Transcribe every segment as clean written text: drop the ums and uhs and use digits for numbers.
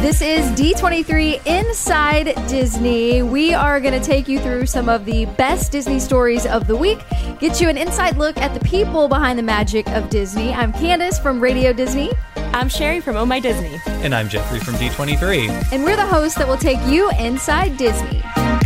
This is D23 Inside Disney. We are going to take you through some of the best Disney stories of the week, get you an inside look at the people behind the magic of Disney. I'm Candace from Radio Disney. I'm Sherry from Oh My Disney. And I'm Jeffrey from D23. And we're the hosts that will take you inside Disney.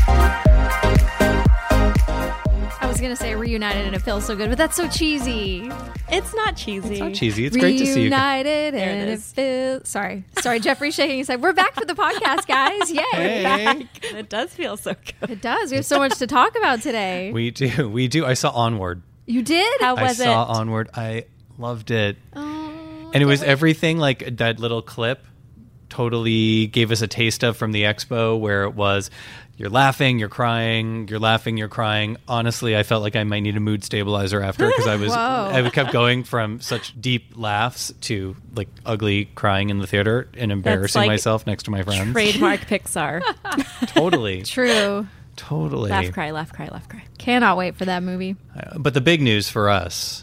I was going to say reunited and it feels so good, but that's so cheesy. It's not cheesy. It's not cheesy. It's great to see you. Reunited and it feels... Sorry, Jeffrey shaking his head. We're back for the podcast, guys. Yay. Hey. Back. It does feel so good. It does. We have so much to talk about today. We do. I saw Onward. You did? How was it? I saw Onward. I loved it. Oh, and it was everything like that little clip totally gave us a taste of from the expo where it was you're laughing, you're crying, you're laughing, you're crying. Honestly, I felt like I might need a mood stabilizer after because I kept going from such deep laughs to like ugly crying in the theater and embarrassing myself next to my friends. Trademark Pixar. Totally. True. Totally. Laugh, cry, laugh, cry, laugh, cry. Cannot wait for that movie. But the big news for us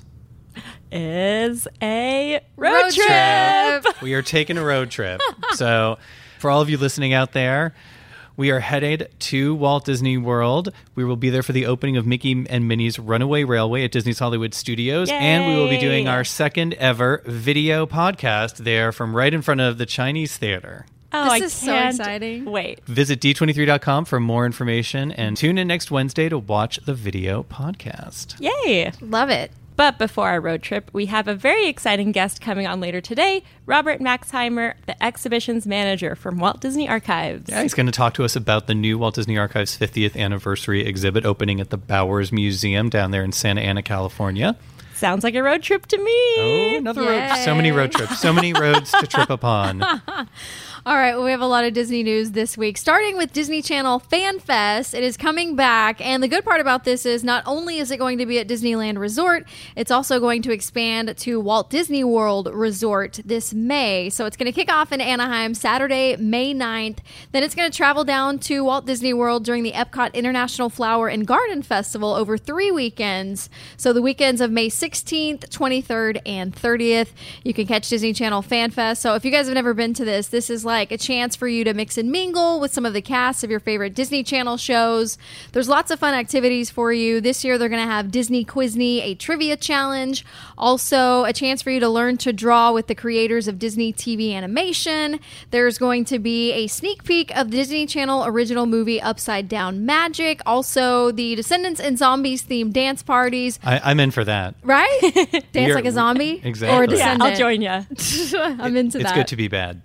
is a road trip. We are taking a road trip. So for all of you listening out there, we are headed to Walt Disney World. We will be there for the opening of Mickey and Minnie's Runaway Railway at Disney's Hollywood Studios. Yay! And we will be doing our second ever video podcast there from right in front of the Chinese Theater. Oh, This is so exciting. Wait. Visit D23.com for more information and tune in next Wednesday to watch the video podcast. Yay. Love it. But before our road trip, we have a very exciting guest coming on later today, Robert Maxheimer, the exhibitions manager from Walt Disney Archives. Yeah, he's going to talk to us about the new Walt Disney Archives 50th anniversary exhibit opening at the Bowers Museum down there in Santa Ana, California. Sounds like a road trip to me. Oh, another road. So many road trips. So many roads to trip upon. All right, well, we have a lot of Disney news this week, starting with Disney Channel Fan Fest. It is coming back, and the good part about this is not only is it going to be at Disneyland Resort, it's also going to expand to Walt Disney World Resort this May. So it's going to kick off in Anaheim Saturday, May 9th. Then it's going to travel down to Walt Disney World during the Epcot International Flower and Garden Festival over 3 weekends. So the weekends of May 16th, 23rd, and 30th. You can catch Disney Channel Fan Fest. So if you guys have never been to this is like a chance for you to mix and mingle with some of the casts of your favorite Disney Channel shows. There's lots of fun activities for you. This year they're going to have Disney Quizney, a trivia challenge. Also a chance for you to learn to draw with the creators of Disney TV animation. There's going to be a sneak peek of the Disney Channel original movie Upside Down Magic. Also the Descendants and Zombies themed dance parties. I'm in for that. Right? Dance like a zombie? Exactly. Or a Yeah, descendant. I'll join you. I'm into that. It's good to be bad.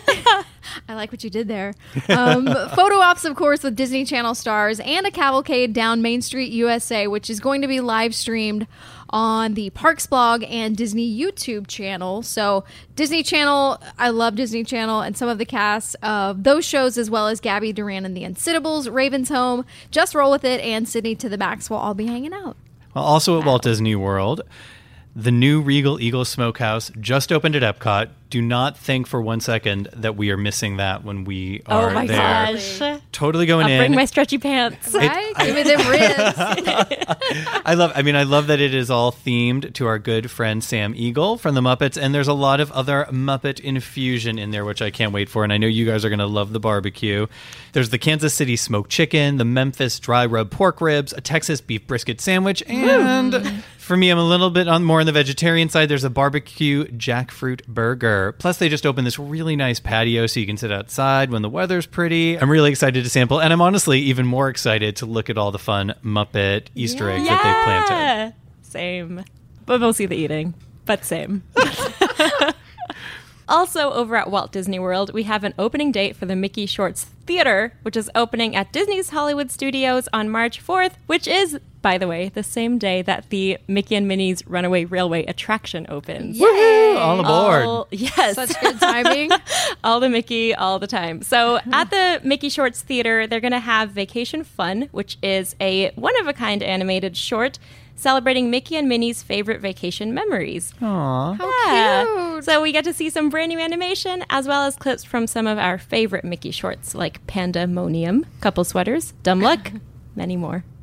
I like what you did there. Photo ops, of course, with Disney Channel stars and a cavalcade down Main Street, USA, which is going to be live streamed on the Parks blog and Disney YouTube channel. So Disney Channel, I love Disney Channel and some of the casts of those shows, as well as Gabby Duran and the Unsittables, Raven's Home, Just Roll With It, and Sydney to the Max will all be hanging out. Well, also at Walt Disney World, the new Regal Eagle Smokehouse just opened at Epcot. Do not think for 1 second that we are missing that when we are Oh my there. gosh. Totally going I'll in. bring my stretchy pants. Right? Give me them ribs. I love that it is all themed to our good friend Sam Eagle from the Muppets, and there's a lot of other Muppet infusion in there, which I can't wait for, and I know you guys are going to love the barbecue. There's the Kansas City smoked chicken, the Memphis dry rub pork ribs, a Texas beef brisket sandwich, and for me, I'm a little bit more on the vegetarian side. There's a barbecue jackfruit burger. Plus, they just opened this really nice patio so you can sit outside when the weather's pretty. I'm really excited to sample, and I'm honestly even more excited to look at all the fun Muppet Easter eggs that they've planted. Same. But mostly the eating. But same. Also, over at Walt Disney World, we have an opening date for the Mickey Shorts Theater, which is opening at Disney's Hollywood Studios on March 4th, which is, by the way, the same day that the Mickey and Minnie's Runaway Railway attraction opens. Yay! All aboard. Yes. Such good timing. All the Mickey, all the time. So at the Mickey Shorts Theater, they're going to have Vacation Fun, which is a one-of-a-kind animated short celebrating Mickey and Minnie's favorite vacation memories. Aww. How cute. So we get to see some brand new animation, as well as clips from some of our favorite Mickey shorts, like Pandemonium, Couple Sweaters, Dumb Luck, many more.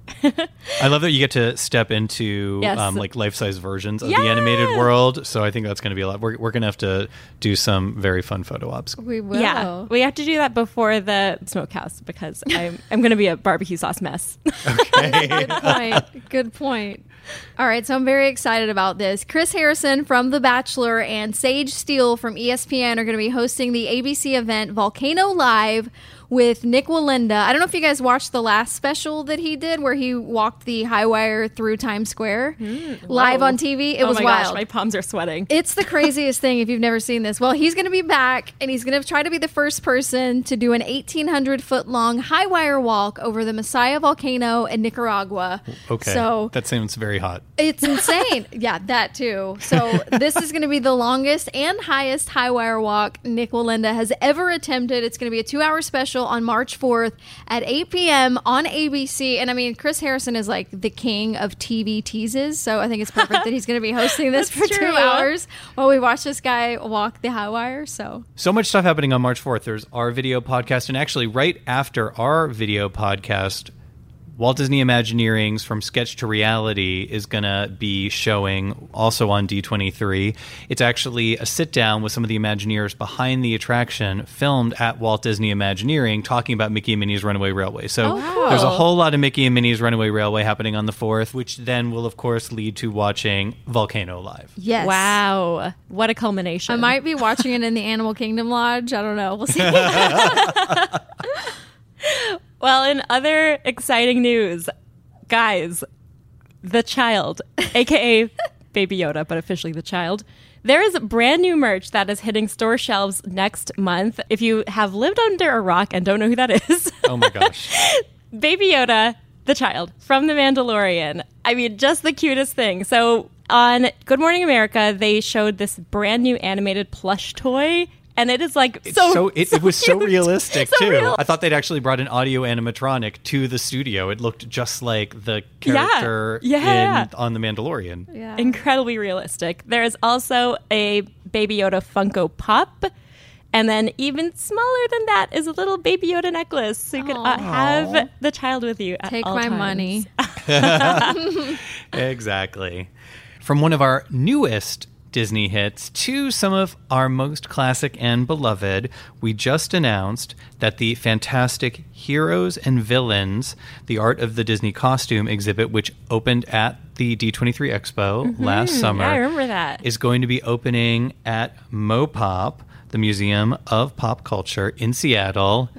I love that you get to step into Yes. like life-size versions of Yeah. the animated world. So I think that's going to be a lot. We're going to have to do some very fun photo ops. We will. Yeah, we have to do that before the smokehouse because I'm going to be a barbecue sauce mess. Good point. Good point. All right, so I'm very excited about this. Chris Harrison from The Bachelor and Sage Steele from ESPN are going to be hosting the ABC event Volcano Live with Nick Walinda. I don't know if you guys watched the last special that he did where he walked the high wire through Times Square live Whoa. on TV. It Oh was my wild. gosh, my palms are sweating. It's the craziest thing if you've never seen this. Well, he's going to be back and he's going to try to be the first person to do an 1,800 foot long high wire walk over the Masaya volcano in Nicaragua. Okay. So that sounds very hot. it's insane. Yeah, that too. So this is going to be the longest and highest high wire walk Nick Walinda has ever attempted. It's going to be a 2-hour special on March 4th at 8 p.m. on ABC. And I mean, Chris Harrison is like the king of TV teases. So I think it's perfect that he's going to be hosting this for That's 2 true. hours while we watch this guy walk the high wire. So So much stuff happening on March 4th. There's our video podcast. And actually, right after our video podcast, Walt Disney Imagineering's From Sketch to Reality is going to be showing also on D23. It's actually a sit-down with some of the Imagineers behind the attraction, filmed at Walt Disney Imagineering, talking about Mickey and Minnie's Runaway Railway. So cool. there's a whole lot of Mickey and Minnie's Runaway Railway happening on the 4th, which then will, of course, lead to watching Volcano Live. yes. Wow, what a culmination. I might be watching it in the Animal Kingdom Lodge. I don't know. We'll see. Well, in other exciting news, guys, the child, aka Baby Yoda, but officially the child, there is brand new merch that is hitting store shelves next month. If you have lived under a rock and don't know who that is, Oh my gosh. Baby Yoda, the child from The Mandalorian. I mean, just the cutest thing. So on Good Morning America, they showed this brand new animated plush toy. And it is like It so was so cute. realistic So too. real. I thought they'd actually brought an audio animatronic to the studio. It looked just like the character Yeah. on The Mandalorian. Yeah. Incredibly realistic. There is also a Baby Yoda Funko Pop. And then even smaller than that is a little Baby Yoda necklace. So you can have the child with you at Take all my times. money. Exactly. From one of our newest Disney hits to some of our most classic and beloved, we just announced that the fantastic Heroes and Villains, the Art of the Disney Costume exhibit, which opened at the D23 Expo last summer, Yeah, I remember that. is going to be opening at Mopop, the Museum of Pop Culture in Seattle,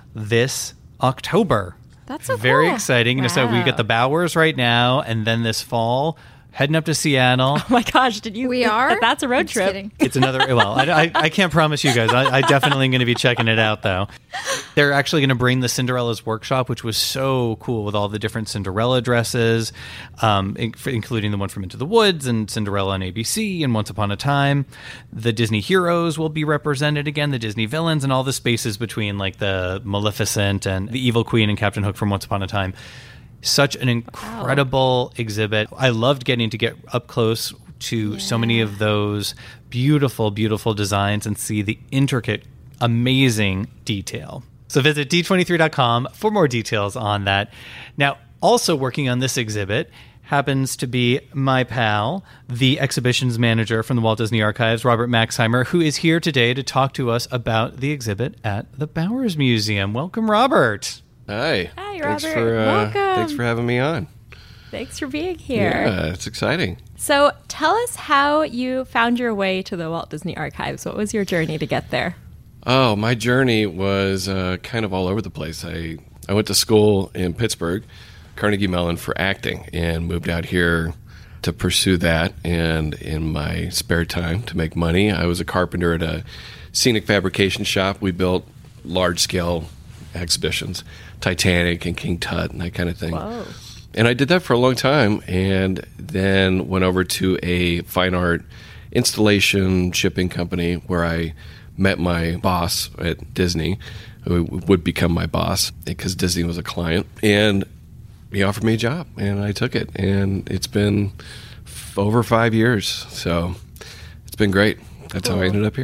this October. That's so very cool. exciting. You know, so we Wow. get the Bowers right now, and then this fall, heading up to Seattle. Oh my gosh, did you? We are? That's a road I'm just trip. kidding. It's another, well, I can't promise you guys. I definitely am going to be checking it out, though. They're actually going to bring the Cinderella's Workshop, which was so cool with all the different Cinderella dresses, including the one from Into the Woods and Cinderella on ABC and Once Upon a Time. The Disney heroes will be represented again, the Disney villains, and all the spaces between like the Maleficent and the Evil Queen and Captain Hook from Once Upon a Time. Such an incredible exhibit. I loved getting to get up close to so many of those beautiful, beautiful designs and see the intricate, amazing detail. So visit d23.com for more details on that. Now, also working on this exhibit happens to be my pal, the exhibitions manager from the Walt Disney Archives, Robert Maxheimer, who is here today to talk to us about the exhibit at the Bowers Museum. Welcome, Robert. Hi. Hi, Thanks Robert. for Welcome. thanks for having me on. Thanks for being here. Yeah, it's exciting. So tell us how you found your way to the Walt Disney Archives. What was your journey to get there? Oh, my journey was kind of all over the place. I went to school in Pittsburgh, Carnegie Mellon, for acting, and moved out here to pursue that. And in my spare time to make money, I was a carpenter at a scenic fabrication shop. We built large-scale exhibitions, Titanic and King Tut and that kind of thing. Whoa. And I did that for a long time, and then went over to a fine art installation shipping company where I met my boss at Disney, who would become my boss because Disney was a client. And he offered me a job, and I took it. And it's been over 5 years, so it's been great. That's how I ended up here.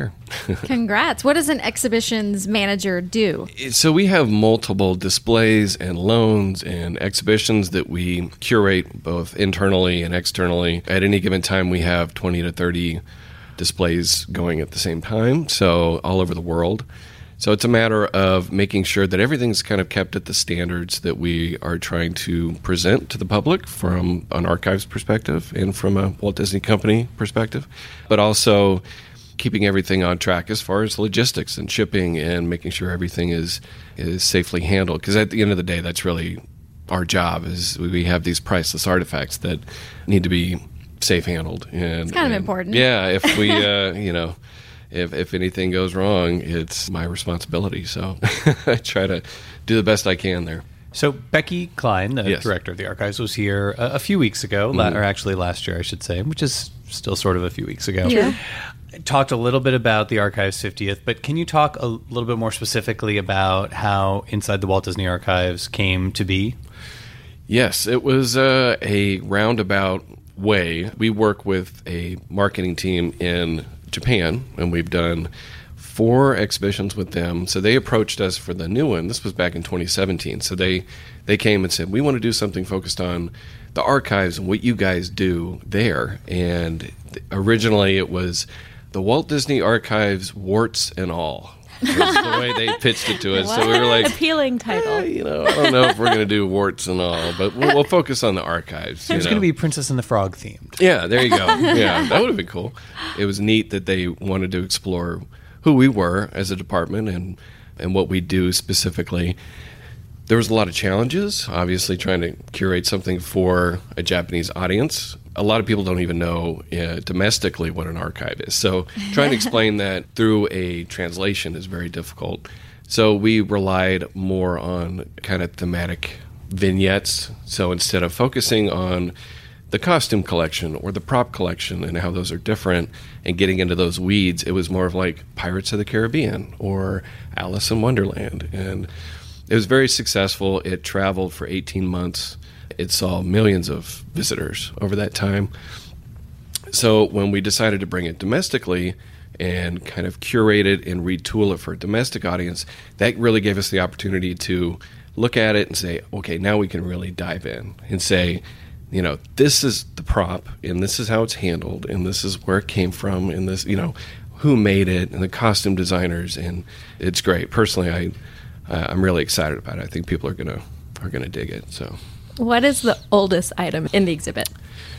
Congrats. What does an exhibitions manager do? So we have multiple displays and loans and exhibitions that we curate both internally and externally. At any given time, we have 20 to 30 displays going at the same time, so all over the world. So it's a matter of making sure that everything's kind of kept at the standards that we are trying to present to the public from an archives perspective and from a Walt Disney Company perspective, but also keeping everything on track as far as logistics and shipping and making sure everything is safely handled. Because at the end of the day, that's really our job, is we have these priceless artifacts that need to be safe handled. And it's kind of important. Yeah, if we, if anything goes wrong, it's my responsibility. So I try to do the best I can there. So Becky Klein, the Yes. director of the archives, was here a few weeks ago, or actually last year, I should say, which is still sort of a few weeks ago. Sure. Talked a little bit about the Archives 50th, but can you talk a little bit more specifically about how Inside the Walt Disney Archives came to be? Yes, it was a roundabout way. We work with a marketing team in Japan, and we've done 4 exhibitions with them. So they approached us for the new one. This was back in 2017. So they came and said, we want to do something focused on the archives and what you guys do there. And originally it was the Walt Disney Archives, warts and all. That's the way they pitched it to us. So we were like, appealing title. I don't know if we're going to do warts and all, but we'll focus on the archives. It was going to be Princess and the Frog themed. Yeah, there you go. Yeah, that would have been cool. It was neat that they wanted to explore who we were as a department and what we do specifically. There was a lot of challenges, obviously, trying to curate something for a Japanese audience. A lot of people don't even know domestically what an archive is. So trying to explain that through a translation is very difficult. So we relied more on kind of thematic vignettes. So instead of focusing on the costume collection or the prop collection and how those are different and getting into those weeds, it was more of like Pirates of the Caribbean or Alice in Wonderland. And it was very successful. It traveled for 18 months. It saw millions of visitors over that time. So when we decided to bring it domestically and kind of curate it and retool it for a domestic audience, that really gave us the opportunity to look at it and say, okay, now we can really dive in and say, this is the prop, and this is how it's handled, and this is where it came from, and this, who made it, and the costume designers, and it's great. Personally, I'm really excited about it. I think people are gonna dig it. So, What is the oldest item in the exhibit?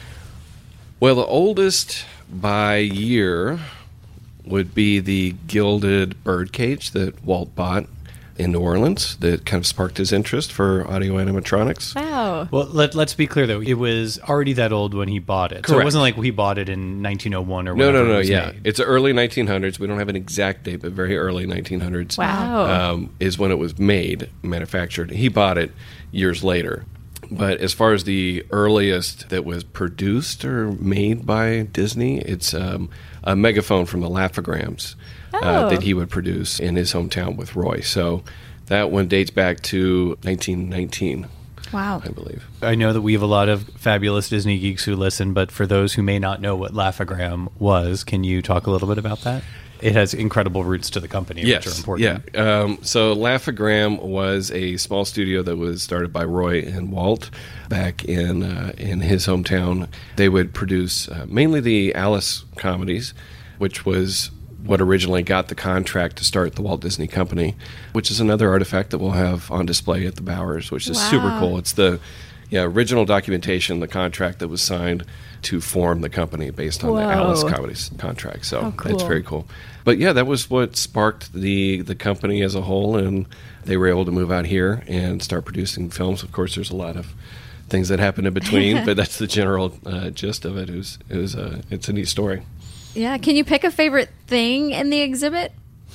well, the oldest by year would be the gilded birdcage that Walt bought in New Orleans that kind of sparked his interest for audio animatronics. Wow. Well, let's be clear, though. It was already that old when he bought it. So it Correct. wasn't like he bought it in 1901 or whatever. No, it was yeah. made. It's early 1900s. We don't have an exact date, but very early 1900s. Wow. Is when it was manufactured. He bought it years later. But as far as the earliest that was produced or made by Disney, it's a megaphone from the Laugh-O-Grams that he would produce in his hometown with Roy. So that one dates back to 1919, Wow. I believe. I know that we have a lot of fabulous Disney geeks who listen, but for those who may not know what Laugh-O-Gram was, can you talk a little bit about that? It has incredible roots to the company, which are important. Yeah. So Laugh-O-Gram was a small studio that was started by Roy and Walt back in his hometown. They would produce mainly the Alice comedies, which was what originally got the contract to start the Walt Disney Company, which is another artifact that we'll have on display at the Bowers, which is super cool. It's the original documentation, the contract that was signed to form the company based on the Alice Comedies contract. So it's very cool. But yeah, that was what sparked the company as a whole, and they were able to move out here and start producing films. Of course, there's a lot of things that happen in between, but that's the general gist of it. It's a neat story. Yeah. Can you pick a favorite thing in the exhibit?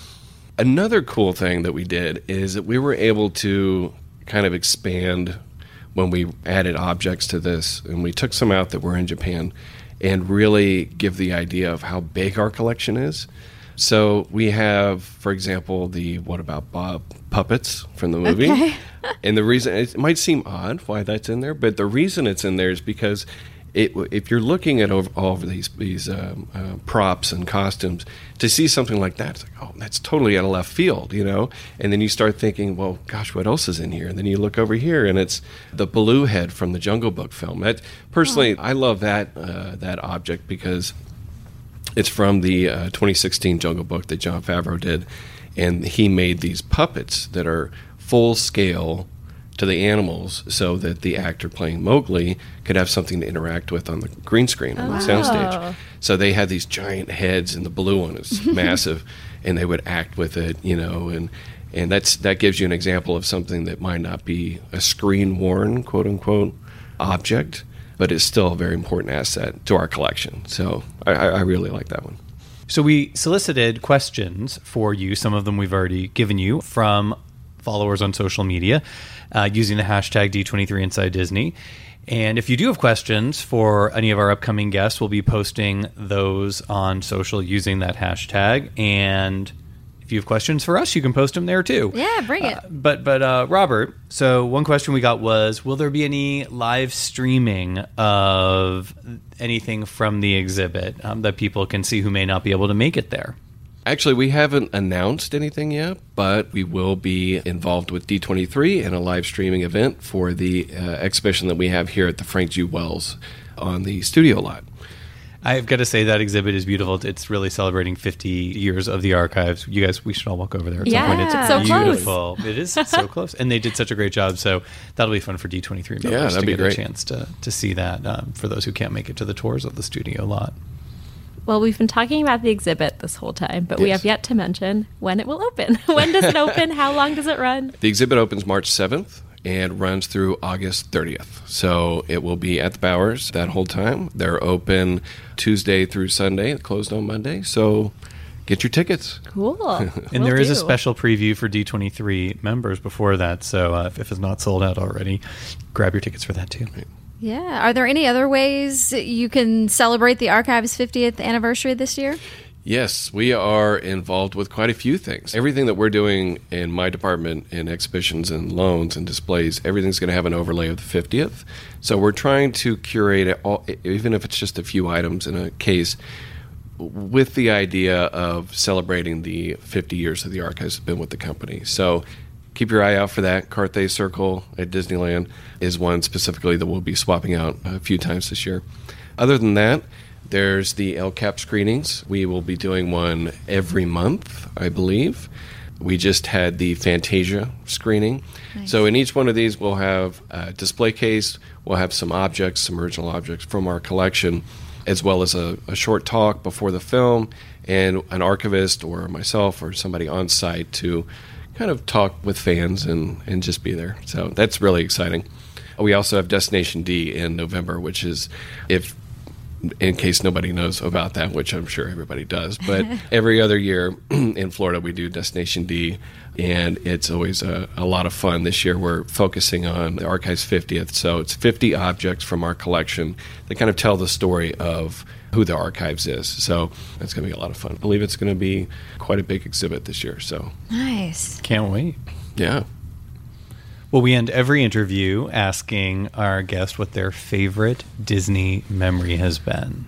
Another cool thing that we did is that we were able to kind of expand when we added objects to this, and we took some out that were in Japan and really give the idea of how big our collection is. So we have, for example, the What About Bob puppets from the movie. Okay. And the reason, it might seem odd why that's in there, but the reason it's in there is because if you're looking at all of these props and costumes, to see something like that, it's like, oh, that's totally out of left field, you know? And then you start thinking, well, gosh, what else is in here? And then you look over here, and it's the Baloo head from the Jungle Book film. Personally, I love that object because it's from the 2016 Jungle Book that Jon Favreau did, and he made these puppets that are full scale to the animals so that the actor playing Mowgli could have something to interact with on the green screen on the soundstage. So they had these giant heads, and the blue one is massive, and they would act with it, you know, and that gives you an example of something that might not be a screen-worn, quote-unquote, object, but it's still a very important asset to our collection. So I really like that one. So we solicited questions for you. Some of them we've already given you from followers on social media using the hashtag D23 Inside Disney. And if you do have questions for any of our upcoming guests, we'll be posting those on social using that hashtag. And if you have questions for us, you can post them there too. Yeah, bring it. But Robert, so one question we got was, will there be any live streaming of anything from the exhibit that people can see who may not be able to make it there? Actually, we haven't announced anything yet, but we will be involved with D23 in a live streaming event for the exhibition that we have here at the Frank G. Wells on the studio lot. I've got to say that exhibit is beautiful. It's really celebrating 50 years of the archives. You guys, we should all walk over there at some point. It's so beautiful. Close. It is so close. And they did such a great job. So that'll be fun for D23 members to get a chance to see that for those who can't make it to the tours of the studio lot. Well, we've been talking about the exhibit this whole time, but we have yet to mention when it will open. When does it open? How long does it run? The exhibit opens March 7th and runs through August 30th. So it will be at the Bowers that whole time. They're open Tuesday through Sunday, closed on Monday. So get your tickets. Cool. And there is a special preview for D23 members before that. So if it's not sold out already, grab your tickets for that too. Yeah. Are there any other ways you can celebrate the Archives' 50th anniversary this year? Yes, we are involved with quite a few things. Everything that we're doing in my department in exhibitions and loans and displays, everything's going to have an overlay of the 50th. So we're trying to curate it all, even if it's just a few items in a case, with the idea of celebrating the 50 years that the Archives have been with the company. So keep your eye out for that. Carthay Circle at Disneyland is one specifically that we'll be swapping out a few times this year. Other than that, there's the LCAP screenings. We will be doing one every month, I believe. We just had the Fantasia screening. Nice. So in each one of these, we'll have a display case, we'll have some objects, some original objects from our collection, as well as a short talk before the film, and an archivist or myself or somebody on site to kind of talk with fans and just be there. So that's really exciting. We also have Destination D in November, which is, in case nobody knows about that, which I'm sure everybody does, but every other year in Florida we do Destination D, and it's always a lot of fun. This year we're focusing on the Archives 50th, so it's 50 objects from our collection that kind of tell the story of who the Archives is. So that's going to be a lot of fun. I believe it's going to be quite a big exhibit this year. So nice. Can't wait. Yeah. Well, we end every interview asking our guest what their favorite Disney memory has been.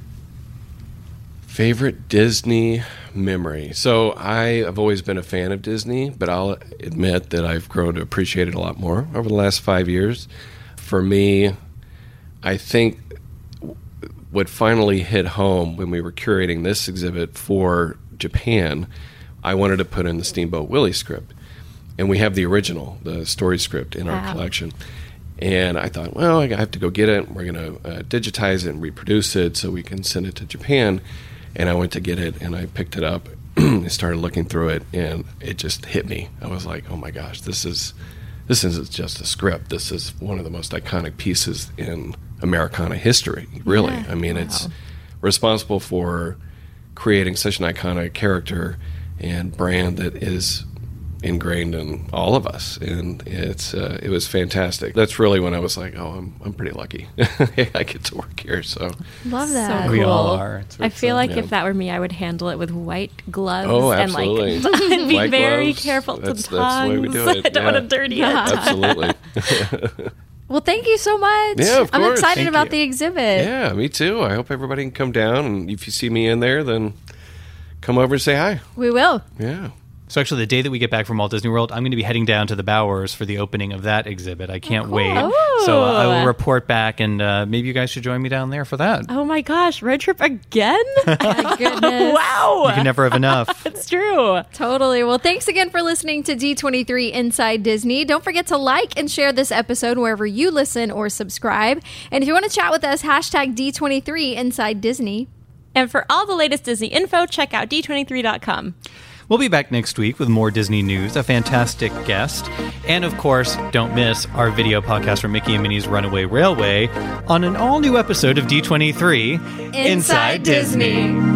Favorite Disney memory. So I have always been a fan of Disney, but I'll admit that I've grown to appreciate it a lot more over the last 5 years. For me, I think what finally hit home when we were curating this exhibit for Japan, I wanted to put in the Steamboat Willie script. And we have the original, the story script in our collection. And I thought, well, I have to go get it. We're going to digitize it and reproduce it so we can send it to Japan. And I went to get it, and I picked it up and started looking through it, and it just hit me. I was like, oh my gosh, this isn't just a script. This is one of the most iconic pieces in Americana history, really. Yeah. I mean, it's responsible for creating such an iconic character and brand that is ingrained in all of us, and it was fantastic. That's really when I was like, oh, I'm pretty lucky. I get to work here, so love that. So cool. We all are. I feel like if that were me, I would handle it with white gloves absolutely. and like be white very gloves, careful to tongs. That's the way we do it. I don't want to dirty it. Absolutely. Well, thank you so much. Yeah, of I'm course. excited Thank about you. the exhibit. Yeah, me too. I hope everybody can come down, and if you see me in there, then come over and say hi. We will. Yeah. So actually, the day that we get back from Walt Disney World, I'm going to be heading down to the Bowers for the opening of that exhibit. I can't wait. Oh. So I will report back, and maybe you guys should join me down there for that. Oh my gosh, road trip again? My goodness. Wow. You can never have enough. It's true. Totally. Well, thanks again for listening to D23 Inside Disney. Don't forget to like and share this episode wherever you listen or subscribe. And if you want to chat with us, hashtag D23 Inside Disney. And for all the latest Disney info, check out d23.com. We'll be back next week with more Disney news, a fantastic guest, and of course, don't miss our video podcast from Mickey and Minnie's Runaway Railway on an all-new episode of D23 Inside Disney.